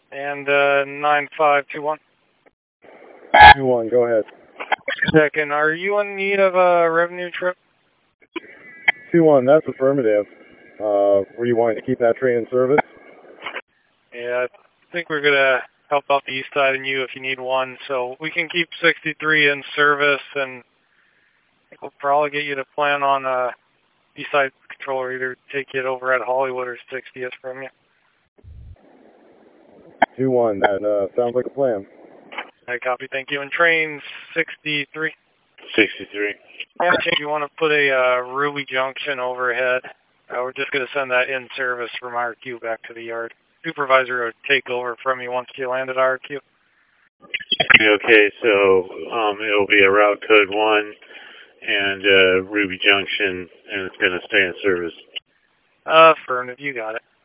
And 9521. 21, go ahead. Second, are you in need of a revenue trip? 21, that's affirmative. Were you wanting to keep that train in service? Yeah, I think we're going to help out the east side and you if you need one. So we can keep 63 in service, and I think we'll probably get you to plan on east side controller, either take it over at Hollywood or 60th from you. 21, that sounds like a plan. I copy, thank you. And train 63. 63. If you want to put a Ruby Junction overhead, we're just going to send that in service from RQ back to the yard. Supervisor will take over from you once you land at RQ. Okay, so it'll be a route code 1 and Ruby Junction, and it's going to stay in service. Affirmative, you got it.